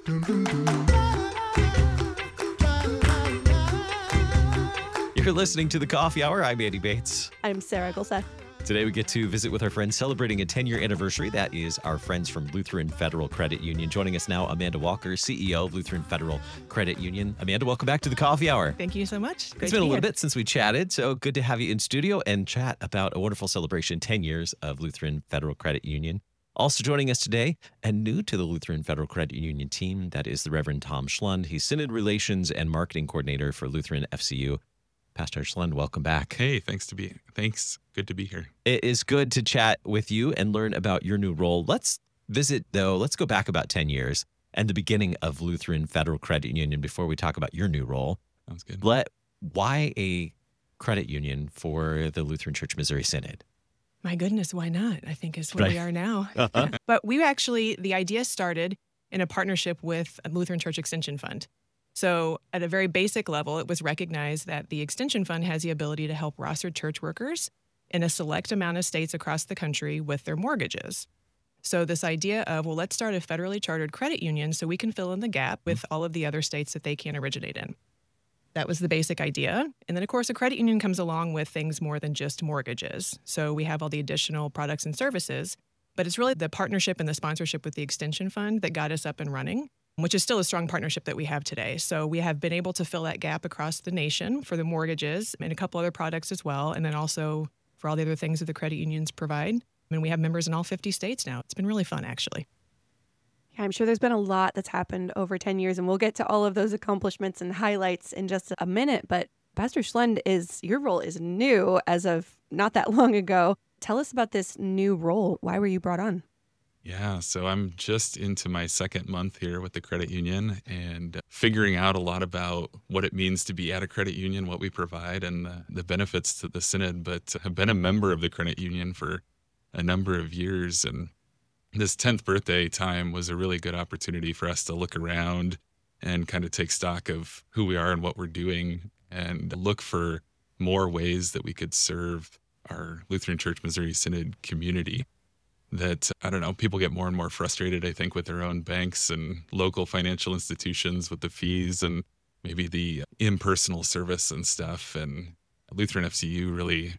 You're listening to The Coffee Hour. I'm Andy Bates. I'm Sarah Gulseth. Today we get to visit with our friends celebrating a 10-year anniversary. That is our friends from Lutheran Federal Credit Union. Joining us now, Amanda Walker, CEO of Lutheran Federal Credit Union. Amanda, welcome back to The Coffee Hour. Thank you so much. It's been a little bit since we chatted, so good to have you in studio and chat about a wonderful celebration, 10 years of Lutheran Federal Credit Union. Also joining us today, and new to the Lutheran Federal Credit Union team, that is the Reverend Tom Schlund. He's Synod Relations and Marketing Coordinator for Lutheran FCU. Pastor Schlund, welcome back. Hey, thanks. Good to be here. It is good to chat with you and learn about your new role. Let's go back about 10 years and the beginning of Lutheran Federal Credit Union before we talk about your new role. Sounds good. Why a credit union for the Lutheran Church Missouri Synod? My goodness, why not? I think is where we are now. Uh-huh. But the idea started in a partnership with a Lutheran Church Extension Fund. So at a very basic level, it was recognized that the Extension Fund has the ability to help rostered church workers in a select amount of states across the country with their mortgages. So this idea of, let's start a federally chartered credit union so we can fill in the gap with all of the other states that they can't originate in. That was the basic idea. And then, of course, a credit union comes along with things more than just mortgages. So we have all the additional products and services, but it's really the partnership and the sponsorship with the Extension Fund that got us up and running, which is still a strong partnership that we have today. So we have been able to fill that gap across the nation for the mortgages and a couple other products as well, and then also for all the other things that the credit unions provide. And we have members in all 50 states now. It's been really fun, actually. Yeah, I'm sure there's been a lot that's happened over 10 years, and we'll get to all of those accomplishments and highlights in just a minute. But Pastor Schlund, your role is new as of not that long ago. Tell us about this new role. Why were you brought on? Yeah, so I'm just into my second month here with the credit union and figuring out a lot about what it means to be at a credit union, what we provide, and the benefits to the Synod. But I've been a member of the credit union for a number of years, and this 10th birthday time was a really good opportunity for us to look around and kind of take stock of who we are and what we're doing and look for more ways that we could serve our Lutheran Church Missouri Synod community. That, people get more and more frustrated, I think, with their own banks and local financial institutions with the fees and maybe the impersonal service and stuff. And Lutheran FCU really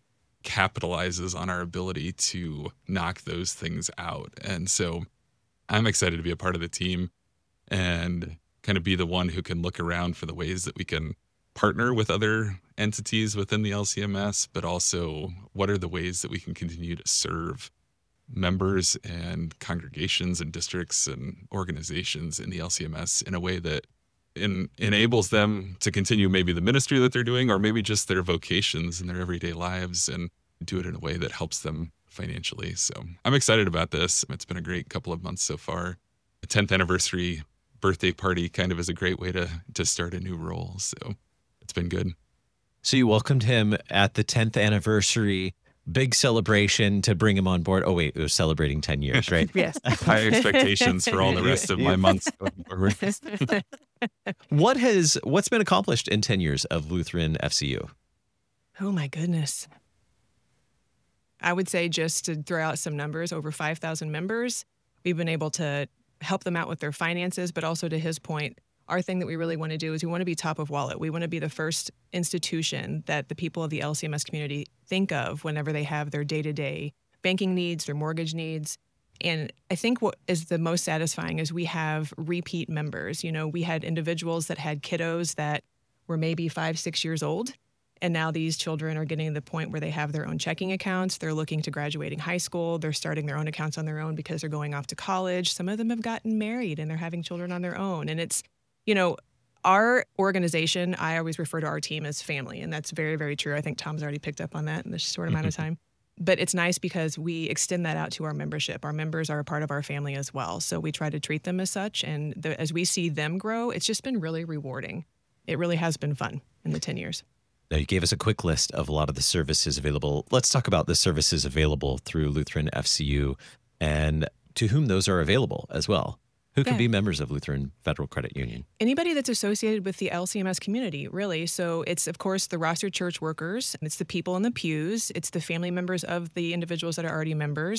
capitalizes on our ability to knock those things out. And so I'm excited to be a part of the team and kind of be the one who can look around for the ways that we can partner with other entities within the LCMS, but also what are the ways that we can continue to serve members and congregations and districts and organizations in the LCMS in a way that enables them to continue maybe the ministry that they're doing or maybe just their vocations in their everyday lives and do it in a way that helps them financially. So I'm excited about this. It's been a great couple of months so far. The 10th anniversary birthday party kind of is a great way to start a new role. So it's been good. So you welcomed him at the 10th anniversary. Big celebration to bring him on board. Oh, wait, it was celebrating 10 years, right? Yes. High expectations for all the rest of my months going forward. What's been accomplished in 10 years of Lutheran FCU? Oh, my goodness. I would say, just to throw out some numbers, over 5,000 members. We've been able to help them out with their finances, but also, to his point, our thing that we really want to do is we want to be top of wallet. We want to be the first institution that the people of the LCMS community think of whenever they have their day-to-day banking needs, their mortgage needs. And I think what is the most satisfying is we have repeat members. We had individuals that had kiddos that were maybe 5, 6 years old. And now these children are getting to the point where they have their own checking accounts. They're looking to graduating high school. They're starting their own accounts on their own because they're going off to college. Some of them have gotten married and they're having children on their own. And it's, our organization, I always refer to our team as family, and that's very, very true. I think Tom's already picked up on that in this short amount of time. But it's nice because we extend that out to our membership. Our members are a part of our family as well. So we try to treat them as such. And as we see them grow, it's just been really rewarding. It really has been fun in the 10 years. Now, you gave us a quick list of a lot of the services available. Let's talk about the services available through Lutheran FCU and to whom those are available as well. Who can be members of Lutheran Federal Credit Union? Anybody that's associated with the LCMS community, really. So it's, of course, the rostered church workers. It's the people in the pews. It's the family members of the individuals that are already members.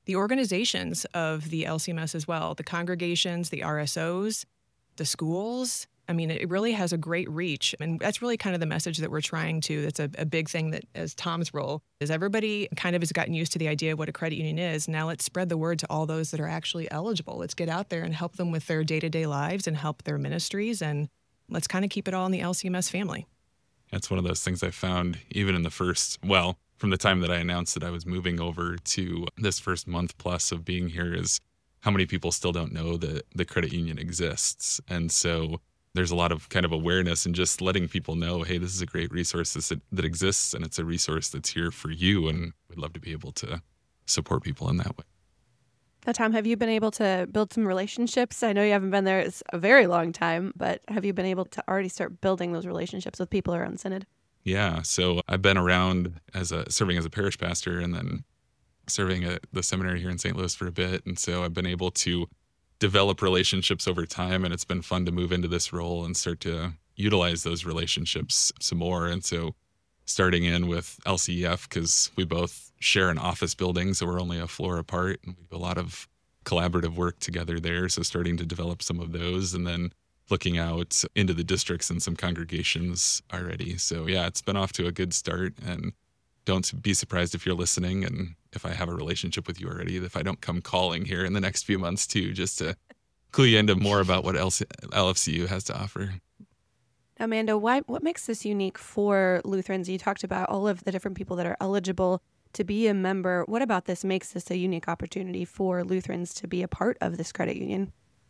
the organizations of the LCMS as well, the congregations, the RSOs, the schools. I mean, it really has a great reach. And that's really kind of the message that we're trying to. That's a big thing that as Tom's role is everybody kind of has gotten used to the idea of what a credit union is. Now let's spread the word to all those that are actually eligible. Let's get out there and help them with their day-to-day lives and help their ministries. And let's kind of keep it all in the LCMS family. That's one of those things I found even in the first, well, from the time that I announced that I was moving over to this first month plus of being here is how many people still don't know that the credit union exists. And so there's a lot of kind of awareness and just letting people know, hey, this is a great resource that exists, and it's a resource that's here for you. And we'd love to be able to support people in that way. Now, Tom, have you been able to build some relationships? I know you haven't been there a very long time, but have you been able to already start building those relationships with people around Synod? Yeah, so I've been around serving as a parish pastor and then serving at the seminary here in St. Louis for a bit. And so I've been able to develop relationships over time, and it's been fun to move into this role and start to utilize those relationships some more. And so starting in with LCEF, because we both share an office building, so we're only a floor apart, and we do a lot of collaborative work together there. So starting to develop some of those, and then looking out into the districts and some congregations already. So yeah, it's been off to a good start, and don't be surprised if you're listening and if I have a relationship with you already, if I don't come calling here in the next few months too, just to clue you into more about what LFCU has to offer. Amanda, what makes this unique for Lutherans? You talked about all of the different people that are eligible to be a member. What about this makes this a unique opportunity for Lutherans to be a part of this credit union?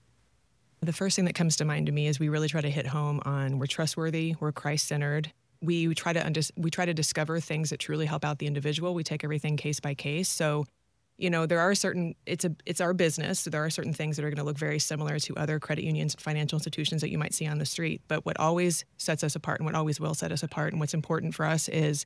The first thing that comes to mind to me is we really try to hit home on we're trustworthy, we're Christ-centered. We try to discover things that truly help out the individual. We take everything case by case. So, there are it's our business. So there are certain things that are going to look very similar to other credit unions and financial institutions that you might see on the street. But what always sets us apart and what always will set us apart and what's important for us is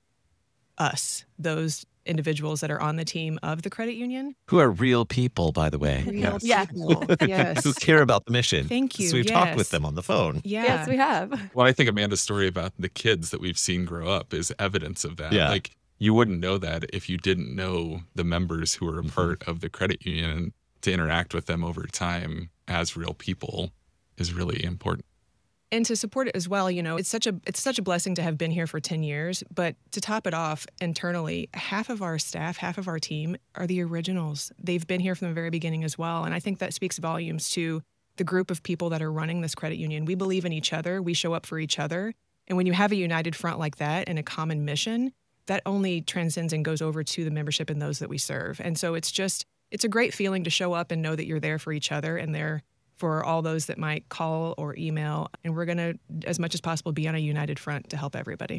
us, those individuals that are on the team of the credit union. Who are real people, by the way. Real Yeah. people. Yes. Who care about the mission. Thank you. So we've Yes. talked with them on the phone. Yeah. Yes, we have. Well, I think Amanda's story about the kids that we've seen grow up is evidence of that. Yeah. Like, you wouldn't know that if you didn't know the members who are a part of the credit union, and to interact with them over time as real people is really important. And to support it as well, it's such a blessing to have been here for 10 years. But to top it off, internally, half of our staff, half of our team are the originals. They've been here from the very beginning as well. And I think that speaks volumes to the group of people that are running this credit union. We believe in each other. We show up for each other. And when you have a united front like that and a common mission, that only transcends and goes over to the membership and those that we serve. And so it's a great feeling to show up and know that you're there for each other and there for all those that might call or email. And we're going to, as much as possible, be on a united front to help everybody.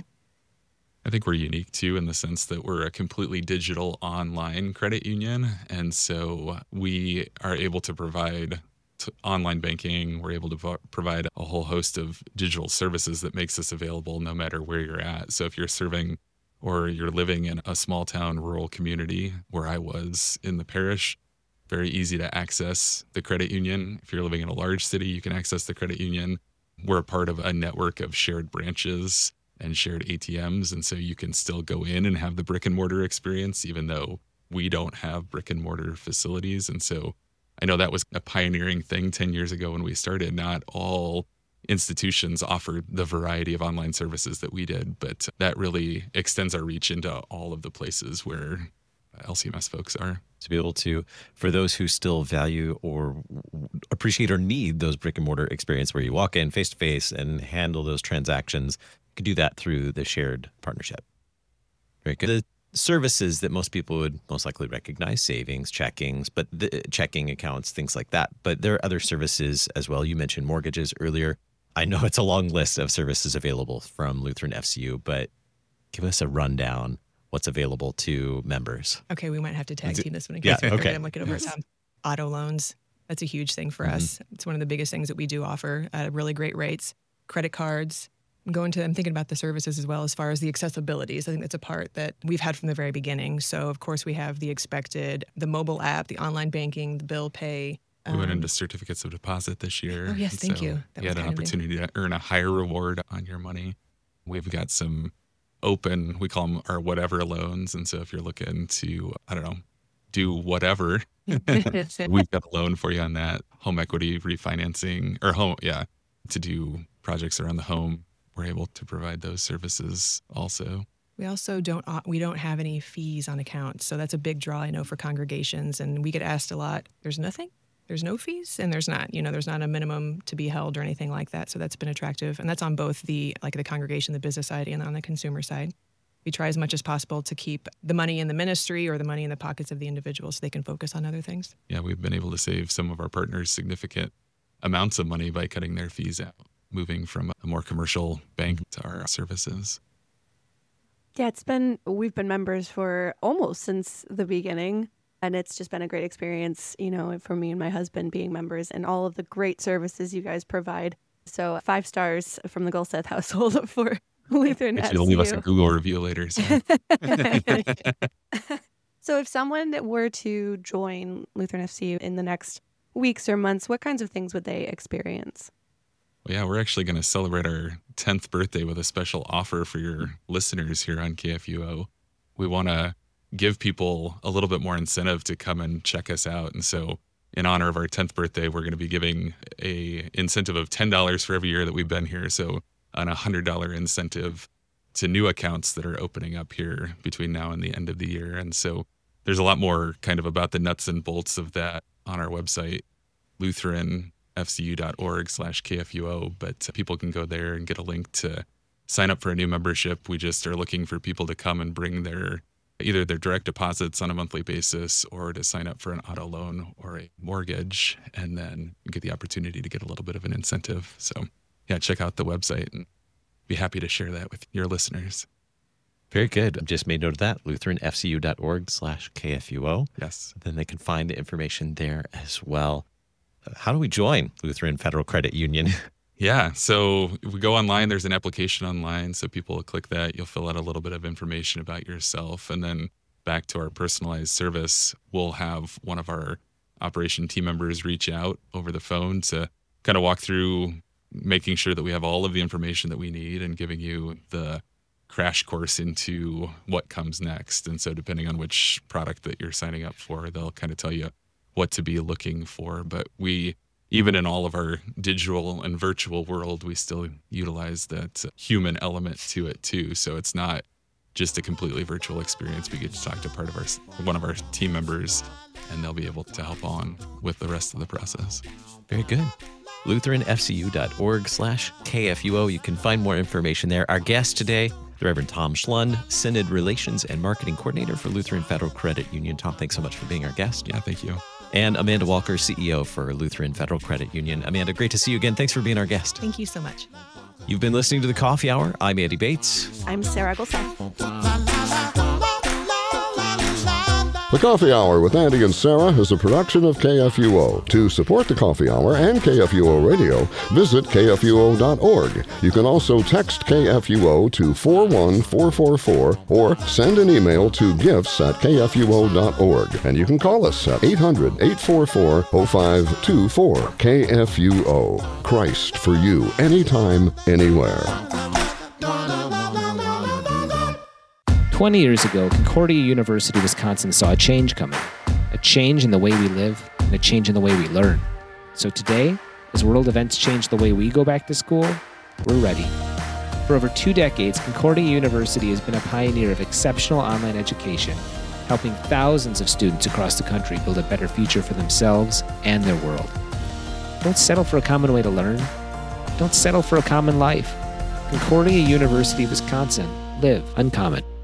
I think we're unique too in the sense that we're a completely digital online credit union. And so we are able to provide online banking. We're able to provide a whole host of digital services that makes this available no matter where you're at. So if you're serving or you're living in a small town rural community where I was in the parish, very easy to access the credit union. If you're living in a large city, you can access the credit union. We're a part of a network of shared branches and shared ATMs. And so you can still go in and have the brick and mortar experience, even though we don't have brick and mortar facilities. And so I know that was a pioneering thing 10 years ago when we started. Not all institutions offered the variety of online services that we did, but that really extends our reach into all of the places where LCMS folks are. To be able to, for those who still value or appreciate or need those brick and mortar experience where you walk in face to face and handle those transactions, you could do that through the shared partnership. Very good. The services that most people would most likely recognize, savings, checkings, but the checking accounts, things like that. But there are other services as well. You mentioned mortgages earlier. I know it's a long list of services available from Lutheran FCU, but give us a rundown. What's available to members. Okay, we might have to tag team this one. Yeah, okay. I'm looking over auto loans. That's a huge thing for us. It's one of the biggest things that we do offer at really great rates. Credit cards. I'm thinking about the services as well as far as the accessibilities. I think that's a part that we've had from the very beginning. So, of course, we have the mobile app, the online banking, the bill pay. We went into certificates of deposit this year. Oh, yes, thank you. You had an opportunity to earn a higher reward on your money. We've got some open, we call them our whatever loans. And so if you're looking to, do whatever, we've got a loan for you on that. Home equity refinancing to do projects around the home. We're able to provide those services also. We also don't have any fees on accounts. So that's a big draw, I know, for congregations. And we get asked a lot, there's nothing? There's no fees? And there's not, there's not a minimum to be held or anything like that. So that's been attractive. And that's on both the congregation, the business side, and on the consumer side. We try as much as possible to keep the money in the ministry or the money in the pockets of the individual so they can focus on other things. Yeah, we've been able to save some of our partners significant amounts of money by cutting their fees out, moving from a more commercial bank to our services. Yeah, we've been members for almost since the beginning, and it's just been a great experience, for me and my husband being members and all of the great services you guys provide. So 5 stars from the Gulseth household for Lutheran FCU. You'll leave us a Google review later. So. So if someone were to join Lutheran FCU in the next weeks or months, what kinds of things would they experience? Well, yeah, we're actually going to celebrate our 10th birthday with a special offer for your listeners here on KFUO. We want to give people a little bit more incentive to come and check us out. And so in honor of our 10th birthday, we're going to be giving a incentive of $10 for every year that we've been here. So on a $100 incentive to new accounts that are opening up here between now and the end of the year. And so there's a lot more kind of about the nuts and bolts of that on our website, lutheranfcu.org/KFUO, but people can go there and get a link to sign up for a new membership. We just are looking for people to come and bring either their direct deposits on a monthly basis or to sign up for an auto loan or a mortgage, and then get the opportunity to get a little bit of an incentive. So yeah, check out the website and be happy to share that with your listeners. Very good. I've just made note of that, lutheranfcu.org/KFUO. Yes. Then they can find the information there as well. How do we join Lutheran Federal Credit Union? Yeah, so if we go online, there's an application online. So people will click that. You'll fill out a little bit of information about yourself. And then back to our personalized service, we'll have one of our operation team members reach out over the phone to kind of walk through making sure that we have all of the information that we need and giving you the crash course into what comes next. And so depending on which product that you're signing up for, they'll kind of tell you what to be looking for. But we, even in all of our digital and virtual world, we still utilize that human element to it too. So it's not just a completely virtual experience. We get to talk to one of our team members, and they'll be able to help on with the rest of the process. Very good. lutheranfcu.org/KFUO. You can find more information there. Our guest today, the Reverend Tom Schlund, Synod Relations and Marketing Coordinator for Lutheran Federal Credit Union. Tom, thanks so much for being our guest. Yeah, thank you. And Amanda Walker, CEO for Lutheran Federal Credit Union. Amanda, great to see you again. Thanks for being our guest. Thank you so much. You've been listening to The Coffee Hour. I'm Andy Bates. I'm Sarah Gulseth. The Coffee Hour with Andy and Sarah is a production of KFUO. To support the Coffee Hour and KFUO Radio, visit KFUO.org. You can also text KFUO to 41444 or send an email to gifts@KFUO.org. And you can call us at 800-844-0524. KFUO. Christ for you, anytime, anywhere. 20 years ago, Concordia University, Wisconsin saw a change coming. A change in the way we live and a change in the way we learn. So today, as world events change the way we go back to school, we're ready. For over 2 decades, Concordia University has been a pioneer of exceptional online education, helping thousands of students across the country build a better future for themselves and their world. Don't settle for a common way to learn. Don't settle for a common life. Concordia University, Wisconsin. Live uncommon.